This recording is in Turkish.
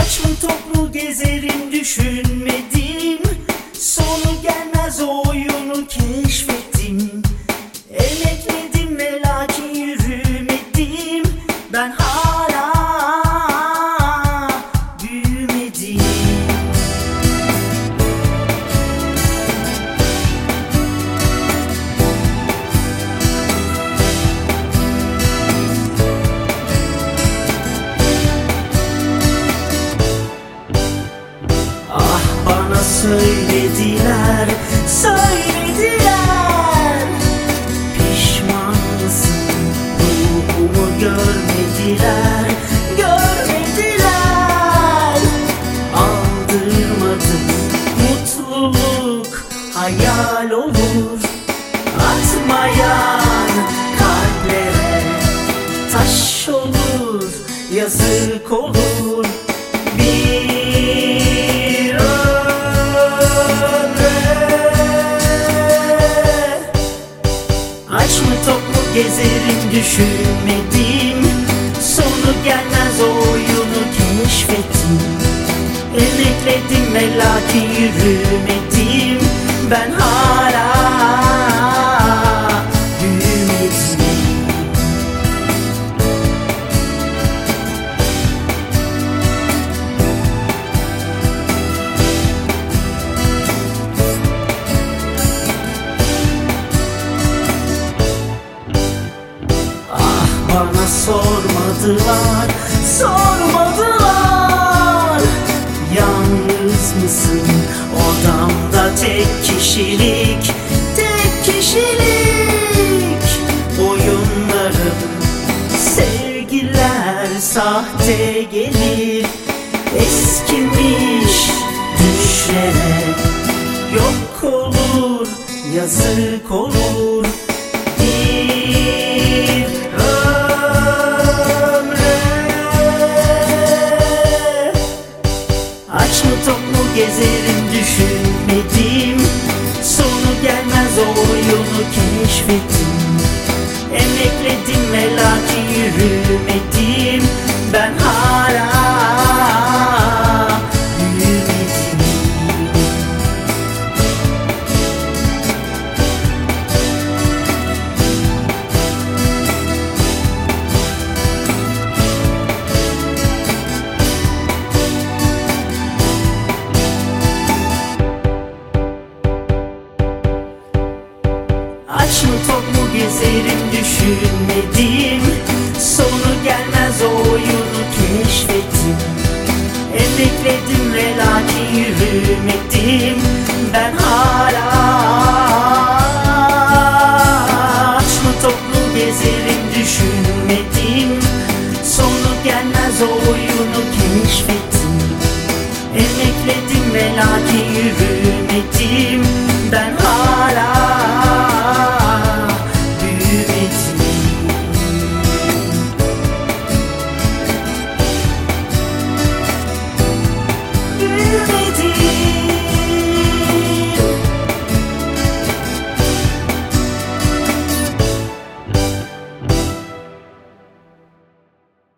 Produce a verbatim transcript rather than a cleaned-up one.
Aç mı tok mu gezerim düşünmedim, sonu gelmez o oyunu keşfettim. Emekledim ve lakin yürümedim, ben hala büyümedim. Ah bana söylediler, söylediler, pişman mısın, ruhumu görmediler, görmediler. Aldırmadım, mutluluk hayal olur, atmayan kalplere taş olur, yazık olur. Bir ömre aç mı tok mu gezerim düşünmedim, sonu gelmez o oyunu keşfettim. Emekledim ve lakin yürümedim, ben hala büyümedim. Bana sormadılar, sormadılar, yalnız mısın odamda tek kişilik, tek kişilik. Oyunlarım, sevgiler sahte gelir, eskimiş düşlerek yok olur, yazık olur. Bir aç mı tok mu gezerim düşünmedim, sonu gelmez o oyunu keşfettim. Emekledim ve lakin yürümedim.